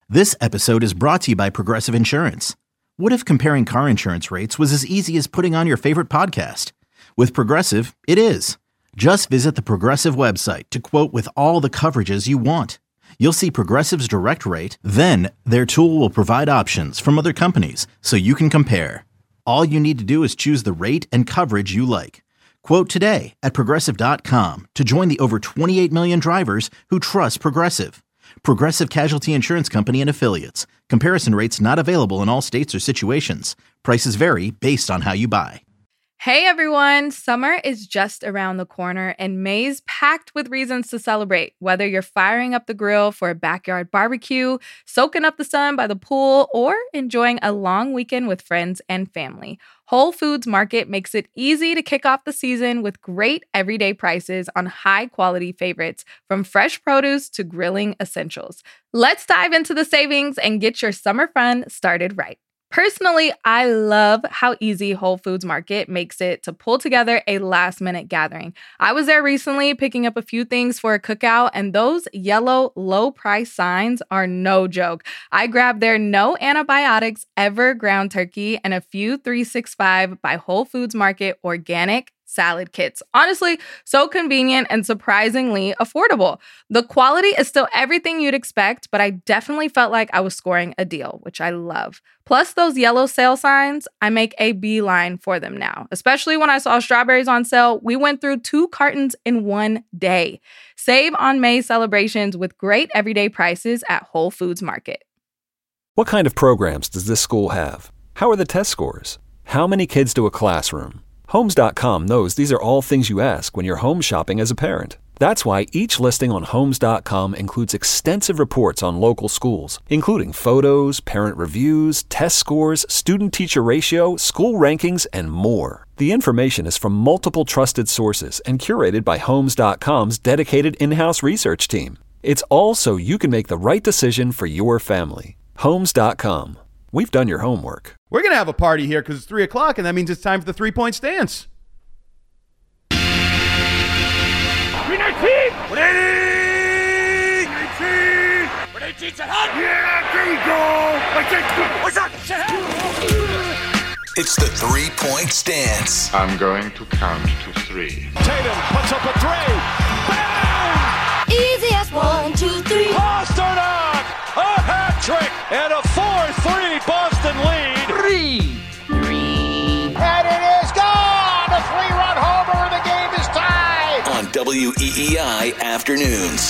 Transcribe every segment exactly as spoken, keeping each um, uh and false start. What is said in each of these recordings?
This episode is brought to you by Progressive Insurance. What if comparing car insurance rates was as easy as putting on your favorite podcast? With Progressive, it is. Just visit the Progressive website to quote with all the coverages you want. You'll see Progressive's direct rate, then their tool will provide options from other companies so you can compare. All you need to do is choose the rate and coverage you like. Quote today at progressive dot com to join the over twenty-eight million drivers who trust Progressive. Progressive Casualty Insurance Company and Affiliates. Comparison rates not available in all states or situations. Prices vary based on how you buy. Hey everyone, summer is just around the corner and May's packed with reasons to celebrate. Whether you're firing up the grill for a backyard barbecue, soaking up the sun by the pool, or enjoying a long weekend with friends and family, Whole Foods Market makes it easy to kick off the season with great everyday prices on high-quality favorites, from fresh produce to grilling essentials. Let's dive into the savings and get your summer fun started right. Personally, I love how easy Whole Foods Market makes it to pull together a last-minute gathering. I was there recently picking up a few things for a cookout, and those yellow low-price signs are no joke. I grabbed their no antibiotics ever ground turkey and a few three sixty-five by Whole Foods Market organic salad kits. Honestly, so convenient and surprisingly affordable. The quality is still everything you'd expect, but I definitely felt like I was scoring a deal, which I love. Plus those yellow sale signs, I make a beeline for them now. Especially when I saw strawberries on sale, we went through two cartons in one day. Save on May celebrations with great everyday prices at Whole Foods Market. What kind of programs does this school have? How are the test scores? How many kids to a classroom? Homes dot com knows these are all things you ask when you're home shopping as a parent. That's why each listing on Homes dot com includes extensive reports on local schools, including photos, parent reviews, test scores, student-teacher ratio, school rankings, and more. The information is from multiple trusted sources and curated by Homes dot com's dedicated in-house research team. It's all so you can make the right decision for your family. Homes dot com. We've done your homework. We're going to have a party here because it's three o'clock, and that means it's time for the three-point stance. three nineteen! one eighty! nineteen! one eighteen, set hot! Yeah, there you go! What's up? Set hot! It's the three-point stance. I'm going to count to three. Tatum puts up a three! Bang! Easy as one, two, three. Pasternak! A hat trick and a four three Boston lead. Three. Three. And it is gone! A three-run homer and the game is tied! On W E E I Afternoons.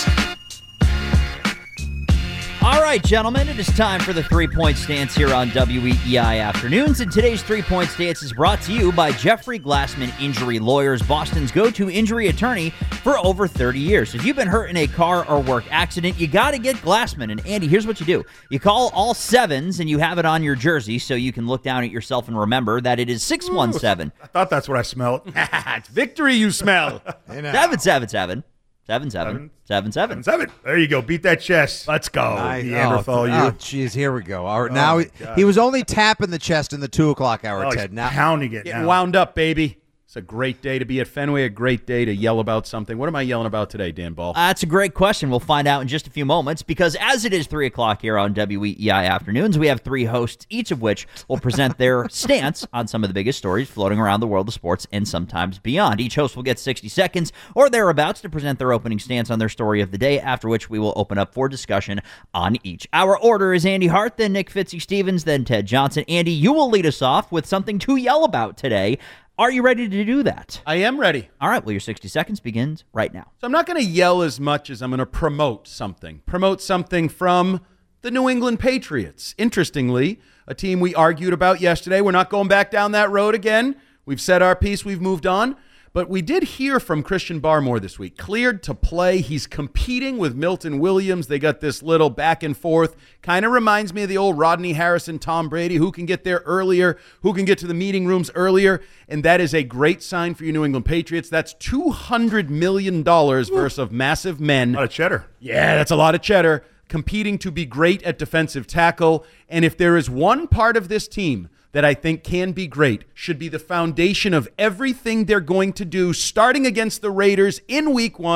All right, gentlemen, it is time for the three-point stance here on W E E I Afternoons, and today's three-point stance is brought to you by Jeffrey Glassman Injury Lawyers, Boston's go-to injury attorney for over thirty years. If you've been hurt in a car or work accident, you got to get Glassman. And Andy, here's what you do. You call all sevens, and you have it on your jersey so you can look down at yourself and remember that it is six one seven. I thought that's what I smelled. It's victory you smell. seven seven seven. Seven, seven, seven, seven. Seven, seven. There you go. Beat that chest. Let's go. I, Neanderthal, oh, you. Oh, jeez, here we go. All right, Oh, now he, God. he was only tapping the chest in the two o'clock hour, Oh, Ted. he's Now pounding it Getting now. Wound up, baby. It's a great day to be at Fenway, a great day to yell about something. What am I yelling about today, Dan Ball? Uh, that's a great question. We'll find out in just a few moments, because as it is three o'clock here on W E E I Afternoons, we have three hosts, each of which will present their stance on some of the biggest stories floating around the world of sports and sometimes beyond. Each host will get sixty seconds or thereabouts to present their opening stance on their story of the day, after which we will open up for discussion on each. Our order is Andy Hart, then Nick Fitzy-Stevens, then Ted Johnson. Andy, you will lead us off with something to yell about today. Are you ready to do that? I am ready. All right, well, your sixty seconds begins right now. So I'm not going to yell as much as I'm going to promote something. Promote something from the New England Patriots. Interestingly, a team we argued about yesterday. We're not going back down that road again. We've said our piece. We've moved on. But we did hear from Christian Barmore this week. Cleared to play. He's competing with Milton Williams. They got this little back and forth. Kind of reminds me of the old Rodney Harrison, Tom Brady. Who can get there earlier? Who can get to the meeting rooms earlier? And that is a great sign for you New England Patriots. That's two hundred million dollars versus of massive men. A lot of cheddar. Yeah, that's a lot of cheddar. Competing to be great at defensive tackle. And if there is one part of this team that I think can be great, should be the foundation of everything they're going to do starting against the Raiders in week one,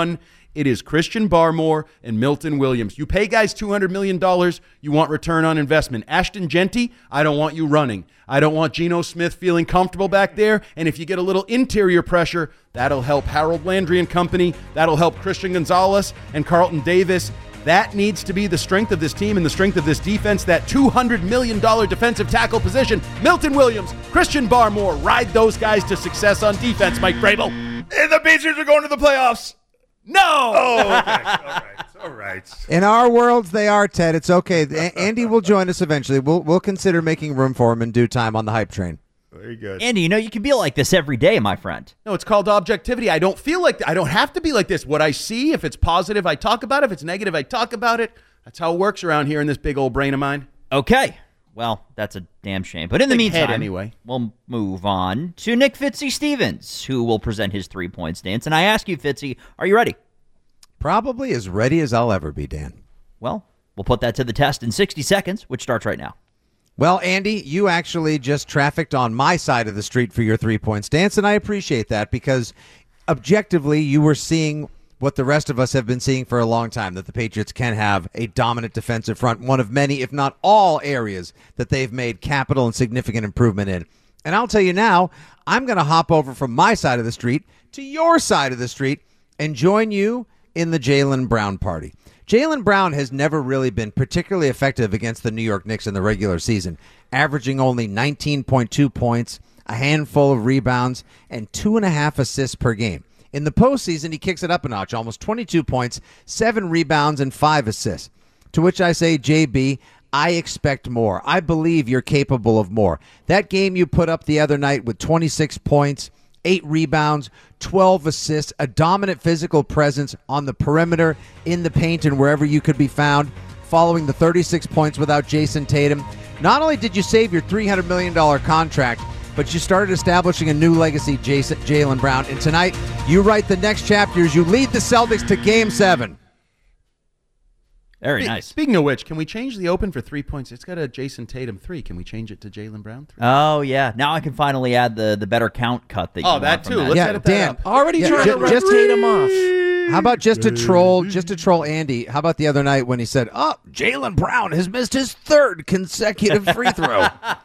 It is Christian Barmore and Milton Williams. You pay guys two hundred million dollars, you want return on investment. Ashton Genty, I don't want you running. I don't want Geno Smith feeling comfortable back there. And if you get a little interior pressure, that'll help Harold Landry and company. That'll help Christian Gonzalez and Carlton Davis. That needs to be the strength of this team and the strength of this defense, that two hundred million dollars defensive tackle position. Milton Williams, Christian Barmore, ride those guys to success on defense, Mike Vrabel. And the Patriots are going to the playoffs. No! Oh, okay. All right. All right. In our worlds, they are, Ted. It's okay. A- Andy will join us eventually. We'll we'll consider making room for him in due time on the hype train. Very good. Andy, you know, you can be like this every day, my friend. No, it's called objectivity. I don't feel like th- I don't have to be like this. What I see, if it's positive, I talk about it. If it's negative, I talk about it. That's how it works around here in this big old brain of mine. Okay. Well, that's a damn shame. But in the Big head meantime, anyway. we'll move on to Nick Fitzy Stevens, who will present his three-point stance. And I ask you, Fitzy, are you ready? Probably as ready as I'll ever be, Dan. Well, we'll put that to the test in sixty seconds, which starts right now. Well, Andy, you actually just trafficked on my side of the street for your three-point stance, and I appreciate that because objectively you were seeing what the rest of us have been seeing for a long time, that the Patriots can have a dominant defensive front, one of many, if not all, areas that they've made capital and significant improvement in. And I'll tell you now, I'm going to hop over from my side of the street to your side of the street and join you in the Jaylen Brown party. Jaylen Brown has never really been particularly effective against the New York Knicks in the regular season, averaging only nineteen point two points, a handful of rebounds, and two and a half assists per game. In the postseason, he kicks it up a notch, almost twenty-two points, seven rebounds, and five assists. To which I say, J B, I expect more. I believe you're capable of more. That game you put up the other night with twenty-six points, eight rebounds, twelve assists, a dominant physical presence on the perimeter, in the paint, and wherever you could be found, following the thirty-six points without Jason Tatum. Not only did you save your three hundred million dollars contract, but you started establishing a new legacy, Jason, Jaylen Brown. And tonight, you write the next chapters. You lead the Celtics to Game seven. Very Spe- nice. Speaking of which, can we change the open for three points? It's got a Jason Tatum three. Can we change it to Jaylen Brown three? Oh, yeah. Now I can finally add the, the better count cut that you Oh, want that from too. that. Let's Yeah, edit that Dan, up. Already Yeah, trying ju- to run just- Tatum off. How about just to troll, just to troll Andy? How about the other night when he said, "Oh, Jaylen Brown has missed his third consecutive free throw."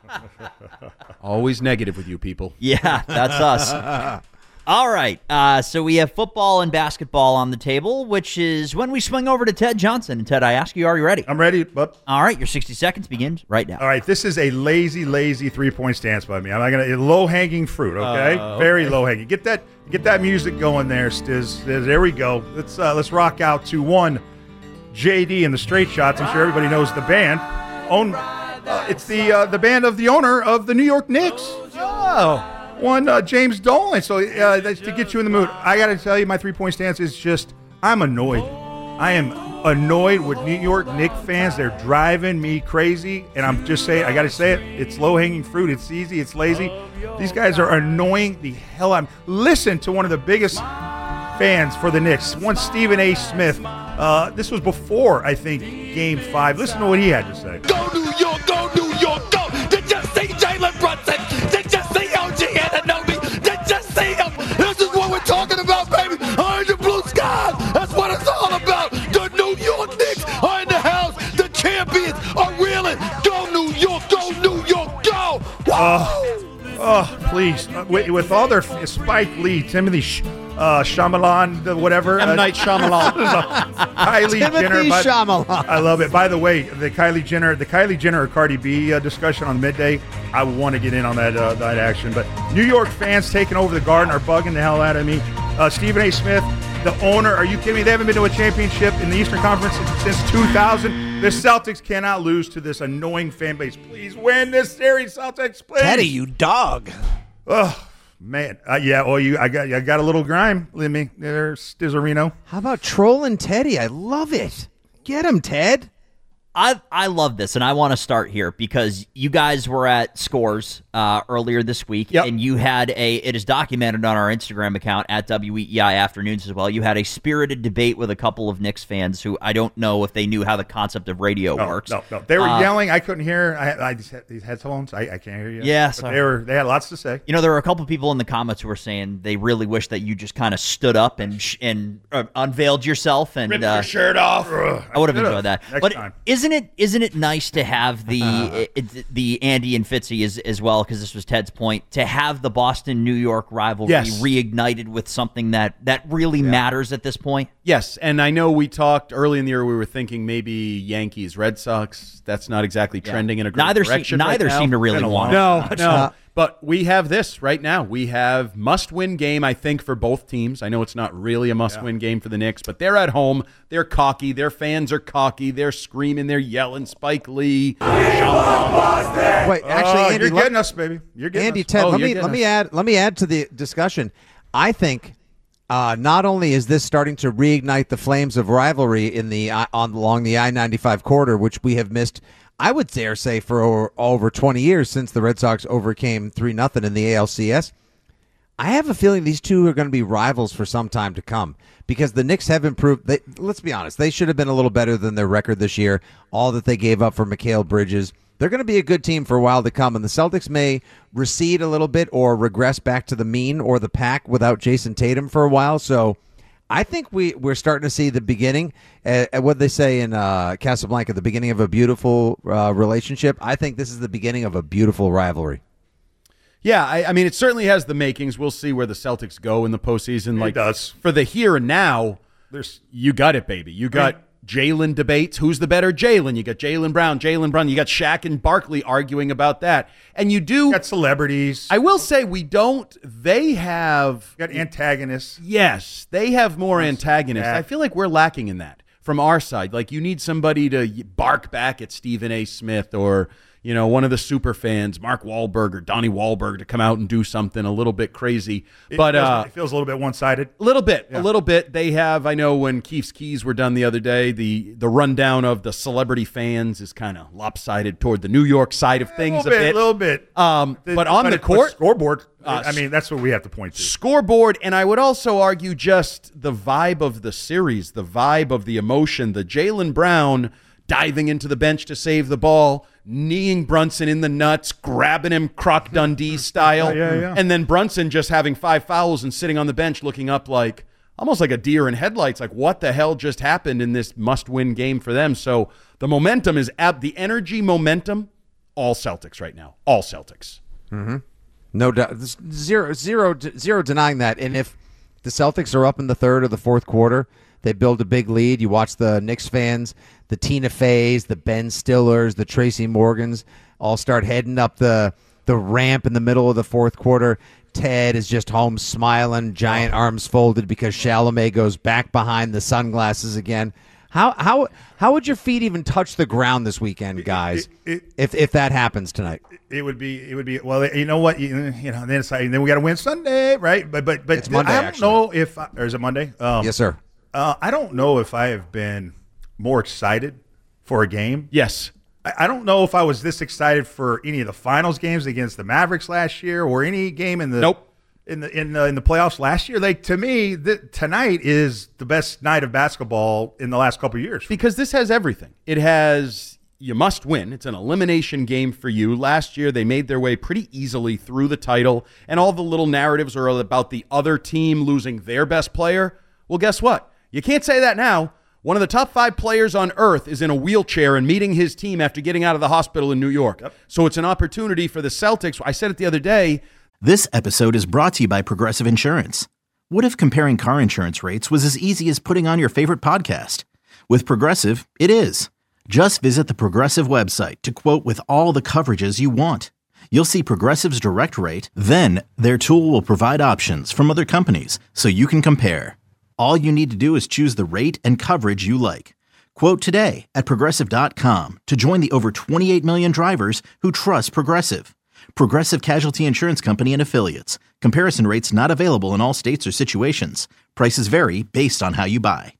Always negative with you people. Yeah, that's us. All right. Uh, so we have football and basketball on the table, which is when we swing over to Ted Johnson. And Ted, I ask you, are you ready? I'm ready. But All right. Your sixty seconds begins right now. all right, this is a lazy, lazy three-point stance by me. I'm not gonna low-hanging fruit. Okay, Uh, very low-hanging. Get that, get that music going there, Stiz. There we go. Let's uh, let's rock out to one J D and the Straight Shots. I'm sure everybody knows the band. Own, uh, it's the uh, the band of the owner of the New York Knicks. Oh. One uh, James Dolan. So uh, that's to get you in the mood. I got to tell you, my three-point stance is just I'm annoyed. I am annoyed with New York Knicks fans. They're driving me crazy, and I'm just saying, I got to say it. It's low-hanging fruit. It's easy. It's lazy. These guys are annoying the hell out of me. Listen to one of the biggest fans for the Knicks, one Stephen A. Smith. Uh, this was before, I think, Game Five. Listen to what he had to say. Go New York, go New York, go! Did you see Jalen Brunson? Did you see O G Anunoby? Did you see him? This is what we're talking about, baby. Orange and blue sky. That's what it's all about. The New York Knicks are in the house. The champions are reeling. Go New York, go New York, go! Oh, oh, please. Uh, with, with all their Spike Lee, Timothy Sh- uh, Shyamalan, the whatever. M. uh, Night Shyamalan. Kylie Timothy Jenner. by- Shyamalan. I love it. By the way, the Kylie Jenner, the Kylie Jenner or Cardi B uh, discussion on midday. I want to get in on that uh, that action. But New York fans taking over the Garden are bugging the hell out of me. Uh, Stephen A. Smith, the owner. Are you kidding me? They haven't been to a championship in the Eastern Conference since two thousand. The Celtics cannot lose to this annoying fan base. Please win this series, Celtics. Please. Teddy, you dog. Oh man, uh, yeah. Oh, you. I got. I got a little grime. Let me. There's Stizzarino. How about trolling Teddy? I love it. Get him, Ted. I I love this, and I want to start here because you guys were at Scores uh, earlier this week, yep. and you had a, it is documented on our Instagram account at W E E I Afternoons as well. You had a spirited debate with a couple of Knicks fans who I don't know if they knew how the concept of radio no, works. No, no, they were uh, yelling. I couldn't hear. I, I just had these headphones. I, I can't hear you. Yeah, but so, they were. They had lots to say. You know, there were a couple people in the comments who were saying they really wish that you just kind of stood up and sh- and uh, unveiled yourself and ripped uh, your shirt off. Ugh, I would have should've. enjoyed that. Next But time. isn't it isn't it nice to have the Uh-huh. it, the Andy and Fitzy as as well? Because this was Ted's point, to have the Boston New York rivalry Yes. reignited with something that that really yeah. matters at this point. Yes, and I know we talked early in the year. We were thinking maybe Yankees, Red Sox. That's not exactly Yeah. trending in a great neither direction. Se- neither right seem to really Been a want. while. No, much. no. Uh, But we have this right now. We have must-win game, I think, for both teams. I know it's not really a must-win game for the Knicks, but they're at home. They're cocky. Their fans are cocky. They're screaming. They're yelling. Spike Lee. Wait, actually, Oh, Andy, you're let- getting us, baby. You're getting Andy, us. Ted, Oh, let you're me getting let me us. add let me add to the discussion. I think uh, not only is this starting to reignite the flames of rivalry in the uh, on along the I ninety-five corridor, which we have missed, I would dare say, for over, over twenty years since the Red Sox overcame three nothing in the A L C S. I have a feeling these two are going to be rivals for some time to come because the Knicks have improved. They, let's be honest, they should have been a little better than their record this year. All that they gave up for Mikal Bridges. They're going to be a good team for a while to come, and the Celtics may recede a little bit or regress back to the mean or the pack without Jason Tatum for a while. So I think we, we're starting to see the beginning, uh, what they say in uh, Casablanca, the beginning of a beautiful uh, relationship. I think this is the beginning of a beautiful rivalry. Yeah, I, I mean, it certainly has the makings. We'll see where the Celtics go in the postseason. It Like does. For the here and now, There's you got it, baby. You got Jalen debates. Who's the better Jalen? You got Jalen Brown, Jalen Brown. You got Shaq and Barkley arguing about that. And you do. you got celebrities. I will say we don't. They have. You got antagonists. Yes, they have more antagonists. Yeah. I feel like we're lacking in that from our side. Like you need somebody to bark back at Stephen A. Smith or, you know, one of the super fans, Mark Wahlberg or Donnie Wahlberg, to come out and do something a little bit crazy. It But feels, uh, it feels a little bit one-sided. a little bit, Yeah. a little bit. They have. I know when Keith's Keys were done the other day, the the rundown of the celebrity fans is kind of lopsided toward the New York side of A things little a bit, bit. a little bit. Um, The- but on the it- court, scoreboard. Uh, I mean, that's what we have to point to. scoreboard, and I would also argue just the vibe of the series, the vibe of the emotion, the Jaylen Brown diving into the bench to save the ball, kneeing Brunson in the nuts, grabbing him Croc Dundee style, Yeah, yeah, yeah. and then Brunson just having five fouls and sitting on the bench looking up like almost like a deer in headlights, like what the hell just happened in this must-win game for them. So the momentum is ab- the energy momentum, all Celtics right now, all Celtics. Mm-hmm. No doubt, zero, zero, zero denying that. And if the Celtics are up in the third or the fourth quarter, they build a big lead. You watch the Knicks fans, the Tina Feys, the Ben Stillers, the Tracy Morgans, all start heading up the the ramp in the middle of the fourth quarter. Ted is just home smiling, giant arms folded because Chalamet goes back behind the sunglasses again. How how how would your feet even touch the ground this weekend, guys? It- it- if if that happens tonight, It would be. It would be. Well, you know what? You, you know. Then it's like, then we got to win Sunday, right? But but but It's Monday, I don't actually. know if. I, or is it Monday? Um, yes, sir. Uh, I don't know if I have been more excited for a game. Yes. I, I don't know if I was this excited for any of the finals games against the Mavericks last year, or any game in the Nope. in the in the in the playoffs last year. Like to me, th- tonight is the best night of basketball in the last couple of years. Because this has everything. It has, you must win. It's an elimination game for you. Last year, they made their way pretty easily through the title, and all the little narratives are about the other team losing their best player. Well, guess what? You can't say that now. One of the top five players on earth is in a wheelchair and meeting his team after getting out of the hospital in New York. Yep. So it's an opportunity for the Celtics. I said it the other day. This episode is brought to you by Progressive Insurance. What if comparing car insurance rates was as easy as putting on your favorite podcast? With Progressive, it is. Just visit the Progressive website to quote with all the coverages you want. You'll see Progressive's direct rate, then their tool will provide options from other companies so you can compare. All you need to do is choose the rate and coverage you like. Quote today at Progressive dot com to join the over twenty-eight million drivers who trust Progressive. Progressive Casualty Insurance Company and Affiliates. Comparison rates not available in all states or situations. Prices vary based on how you buy.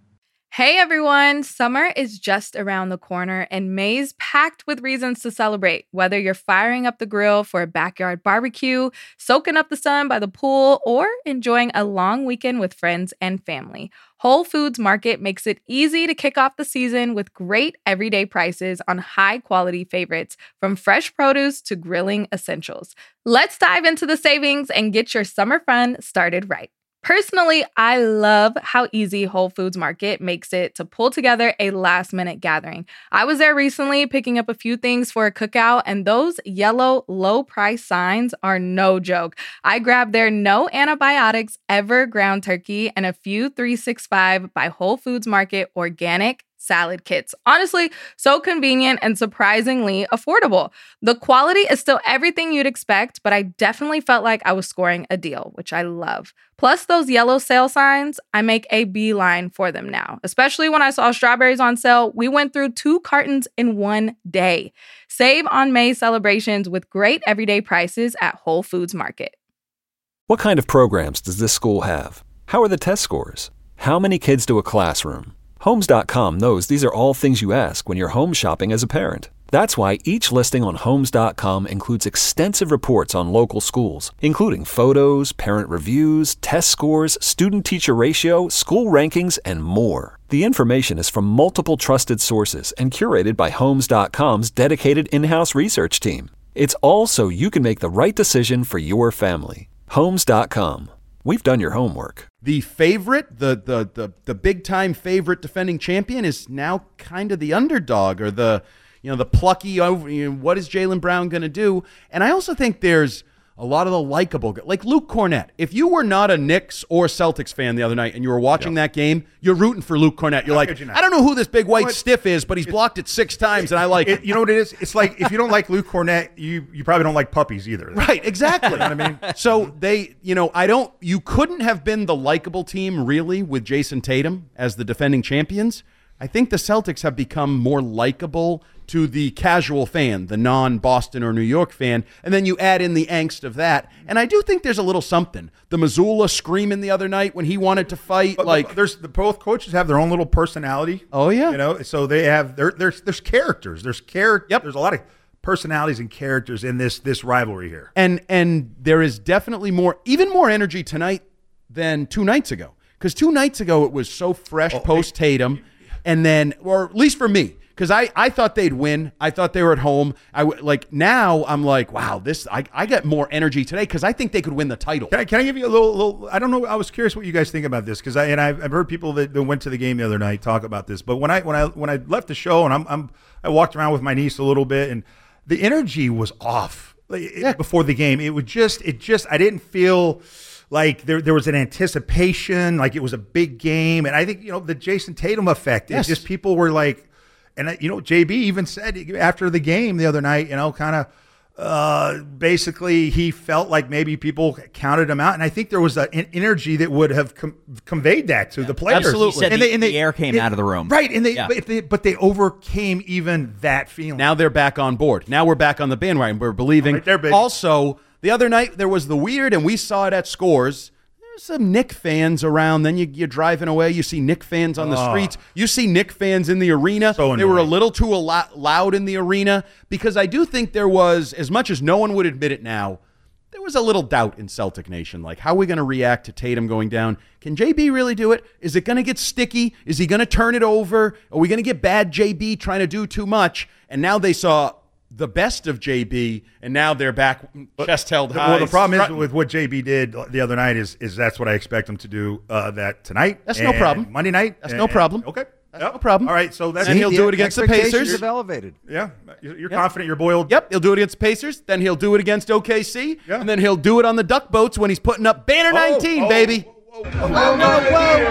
Hey everyone, summer is just around the corner and May's packed with reasons to celebrate. Whether you're firing up the grill for a backyard barbecue, soaking up the sun by the pool, or enjoying a long weekend with friends and family, Whole Foods Market makes it easy to kick off the season with great everyday prices on high-quality favorites, from fresh produce to grilling essentials. Let's dive into the savings and get your summer fun started right. Personally, I love how easy Whole Foods Market makes it to pull together a last-minute gathering. I was there recently picking up a few things for a cookout, and those yellow low-price signs are no joke. I grabbed their no antibiotics ever ground turkey and a few three sixty-five by Whole Foods Market organic salad kits. Honestly, so convenient and surprisingly affordable. The quality is still everything you'd expect, but I definitely felt like I was scoring a deal, which I love. Plus those yellow sale signs, I make a beeline for them now. Especially when I saw strawberries on sale, we went through two cartons in one day. Save on May celebrations with great everyday prices at Whole Foods Market. What kind of programs does this school have? How are the test scores? How many kids do a classroom? Homes dot com knows these are all things you ask when you're home shopping as a parent. That's why each listing on Homes dot com includes extensive reports on local schools, including photos, parent reviews, test scores, student-teacher ratio, school rankings, and more. The information is from multiple trusted sources and curated by Homes dot com's dedicated in-house research team. It's all so you can make the right decision for your family. Homes dot com. We've done your homework. The favorite, the the the the big time favorite defending champion is now kind of the underdog, or the you know the plucky over. You know, what is Jaylen Brown going to do? And I also think there's a lot of the likable, like Luke Cornett. If you were not a Knicks or Celtics fan the other night and you were watching yeah. that game, you're rooting for Luke Cornett. You're like, you I don't know who this big white what? stiff is, but he's blocked it six times, and I like it. You know what it is? It's like if you don't like Luke Cornett, you you probably don't like puppies either. Right, exactly. You know what I mean? So they, you know, I don't. You couldn't have been the likable team really with Jason Tatum as the defending champions. I think the Celtics have become more likable to the casual fan, the non-Boston or New York fan, and then you add in the angst of that. And I do think there's a little something. The Mazzulla screaming the other night when he wanted to fight, but like there's the both coaches have their own little personality. Oh yeah, you know, so they have there there's there's characters. There's character. Yep. There's a lot of personalities and characters in this this rivalry here. And and there is definitely more, even more energy tonight than two nights ago. Because two nights ago it was so fresh oh, post Tatum. And then, or at least for me, because I, I thought they'd win. I thought they were at home. I w- like now I'm like, wow, this I, I get more energy today because I think they could win the title. Can I, can I give you a little, little? I don't know. I was curious what you guys think about this because I and I've, I've heard people that, that went to the game the other night talk about this. But when I when I when I left the show and I'm, I'm I walked around with my niece a little bit and the energy was off yeah. before the game. It would just it just I didn't feel. Like there, there was an anticipation, like it was a big game, and I think you know the Jason Tatum effect. Yes. It's just people were like, and you know J B even said after the game the other night, you know, kind of uh, basically he felt like maybe people counted him out, and I think there was a, an energy that would have com- conveyed that to yeah, the players. Absolutely, he said and the, they, and they, the air came it, out of the room, right? And they, yeah. but, they, but they overcame even that feeling. Now they're back on board. Now we're back on the bandwagon. We're believing. Right there, also. The other night, there was the weird, and we saw it at Scores. There's some Knick fans around. Then you, you're driving away. You see Knick fans on the oh. streets. You see Knick fans in the arena. So they were a little too al- loud in the arena because I do think there was, as much as no one would admit it now, there was a little doubt in Celtic Nation. Like, how are we going to react to Tatum going down? Can J B really do it? Is it going to get sticky? Is he going to turn it over? Are we going to get bad J B trying to do too much? And now they saw the best of J B, and now they're back chest held high. Well, the problem is with what J B did the other night is is that's what I expect him to do uh, that tonight. That's no problem. Monday night. That's and, no problem. Okay. That's yep. no problem. All right, so that's and he'll do it against the Pacers. Have elevated. Yeah, you're yep. confident you're boiled. Yep, he'll do it against the Pacers. Then he'll do it against O K C. Yeah. And then he'll do it on the duck boats when he's putting up banner oh, nineteen, oh, baby. Whoa, whoa, whoa, whoa, whoa,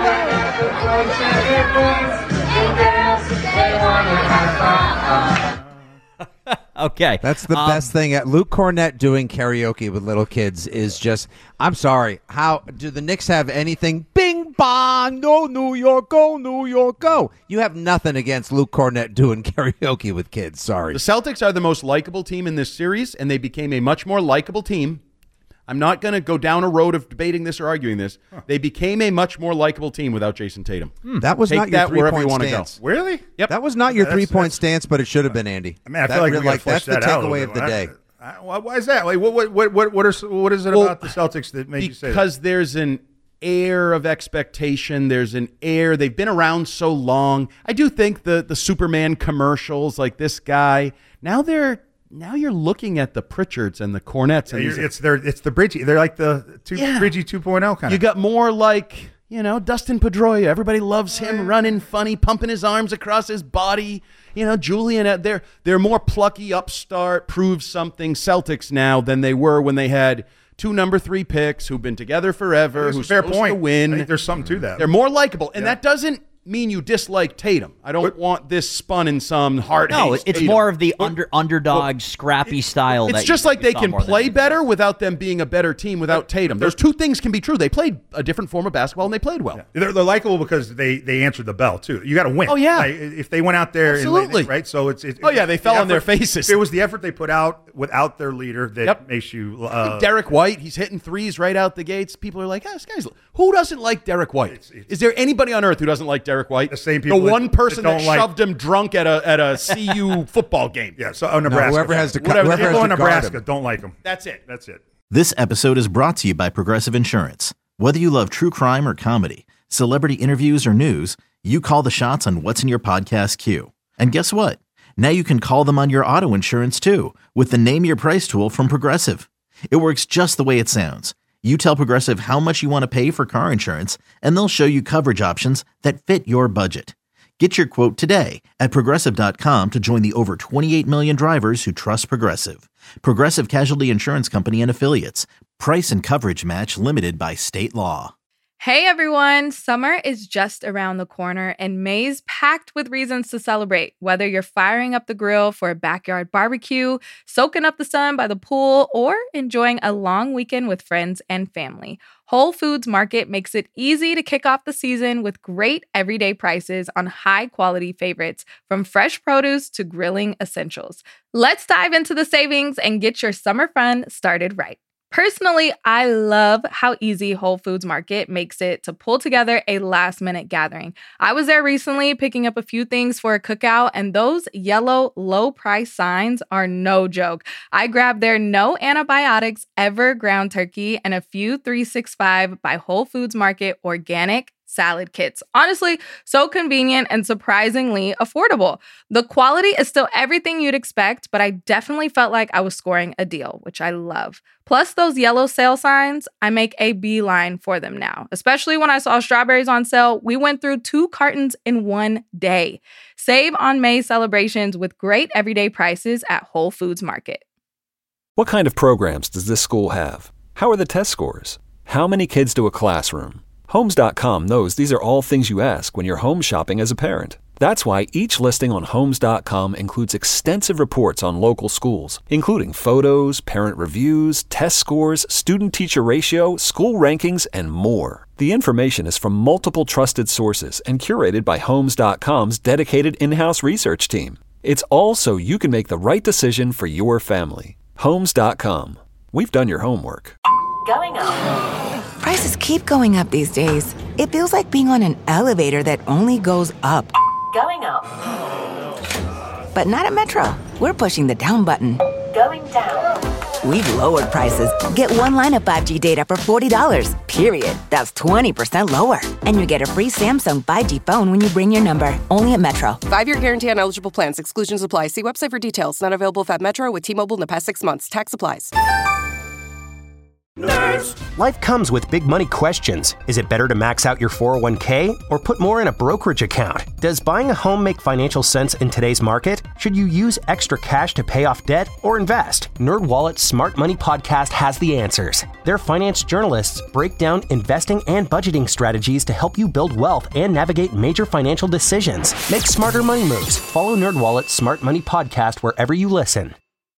whoa. Okay. That's the um, best thing. Luke Cornett doing karaoke with little kids is just, I'm sorry. How do the Knicks have anything? Bing bong, go New York, go New York, go. You have nothing against Luke Cornett doing karaoke with kids. Sorry. The Celtics are the most likable team in this series, and they became a much more likable team I'm not going to go down a road of debating this or arguing this. Huh. They became a much more likable team without Jason Tatum. Hmm. That was Take not your that wherever you three-point want to go. stance. Really? Yep. That was not your That's- three-point that's- stance, but it should have been, Andy. I mean, I That feel like re- we gotta like flesh that's the that out a takeaway little of the bit. day. I, I, why- why is that? Like, what, what, what, what, what, is, what is it Well, about the Celtics that made you say that? Because there's an air of expectation. There's an air. They've been around so long. I do think the the Superman commercials, like this guy, now they're now you're looking at the Pritchards and the Cornets, and Yeah, these- it's their, it's the Bridgie. They're like the two, Yeah. Bridgie two point oh kind you of. got more like, you know, Dustin Pedroia. Everybody loves him, running funny, pumping his arms across his body. You know, Julian, they're they're more plucky, upstart, prove something Celtics now than they were when they had two number three picks who've been together forever, That's a who's fair supposed point. to win. I think there's something to that. They're more likable, and Yeah. that doesn't mean you dislike Tatum. I don't want this spun in some heart. No, hates it's Tatum. more of the But- under underdog, scrappy style. It's that just you, like you they saw can more than play anything. better without them being a better team without Tatum. Those two things can be true. They played a different form of basketball and they played well. They're, they're likable because they, they answered the bell too. You got to win. Oh, yeah. Like, if they went out there, Absolutely. and, right? So it's, it's Oh, yeah, they it's fell the on their effort- faces. It was the effort they put out without their leader that Yep. makes you. Uh, Derek White, he's hitting threes right out the gates. People are like, oh, this guy's. Who doesn't like Derek White? It's- it's- Is there anybody on earth who doesn't like Derek White? The same people The that- one person that that, don't like- shoved him drunk at a at a C U football game. yeah. So oh, Nebraska. whoever has to, Whatever. whoever has People to in guard Nebraska him. don't like them. That's it. That's it. This episode is brought to you by Progressive Insurance. Whether you love true crime or comedy, celebrity interviews or news, you call the shots on what's in your podcast queue. And guess what? Now you can call them on your auto insurance too with the Name Your Price tool from Progressive. It works just the way it sounds. You tell Progressive how much you want to pay for car insurance, and they'll show you coverage options that fit your budget. Get your quote today at Progressive dot com to join the over twenty-eight million drivers who trust Progressive. Progressive Casualty Insurance Company and Affiliates. Price and coverage match limited by state law. Hey everyone, summer is just around the corner and May's packed with reasons to celebrate. Whether you're firing up the grill for a backyard barbecue, soaking up the sun by the pool, or enjoying a long weekend with friends and family, Whole Foods Market makes it easy to kick off the season with great everyday prices on high-quality favorites, from fresh produce to grilling essentials. Let's dive into the savings and get your summer fun started right. Personally, I love how easy Whole Foods Market makes it to pull together a last-minute gathering. I was there recently picking up a few things for a cookout, and those yellow low-price signs are no joke. I grabbed their no antibiotics ever ground turkey and a few three sixty-five by Whole Foods Market organic salad kits. Honestly, so convenient and surprisingly affordable. The quality is still everything you'd expect, but I definitely felt like I was scoring a deal, which I love. Plus those yellow sale signs, I make a beeline for them now. Especially when I saw strawberries on sale, we went through two cartons in one day. Save on May celebrations with great everyday prices at Whole Foods Market. What kind of programs does this school have? How are the test scores? How many kids do a classroom? Homes dot com knows these are all things you ask when you're home shopping as a parent. That's why each listing on Homes dot com includes extensive reports on local schools, including photos, parent reviews, test scores, student-teacher ratio, school rankings, and more. The information is from multiple trusted sources and curated by Homes dot com's dedicated in-house research team. It's all so you can make the right decision for your family. Homes dot com. We've done your homework. Going up. Prices keep going up these days. It feels like being on an elevator that only goes up. Going up. But not at Metro. We're pushing the down button. Going down. We've lowered prices. Get one line of five G data for forty dollars, period. That's twenty percent lower. And you get a free Samsung five G phone when you bring your number. Only at Metro. Five-year guarantee on eligible plans. Exclusions apply. See website for details. Not available if at Metro with T-Mobile in the past six months. Tax applies. Nerds. Life comes with big money questions. Is it better to max out your four oh one k or put more in a brokerage account? Does buying a home make financial sense in today's market? Should you use extra cash to pay off debt or invest? NerdWallet's Smart Money Podcast has the answers. Their finance journalists break down investing and budgeting strategies to help you build wealth and navigate major financial decisions. Make smarter money moves. Follow NerdWallet's Smart Money Podcast wherever you listen.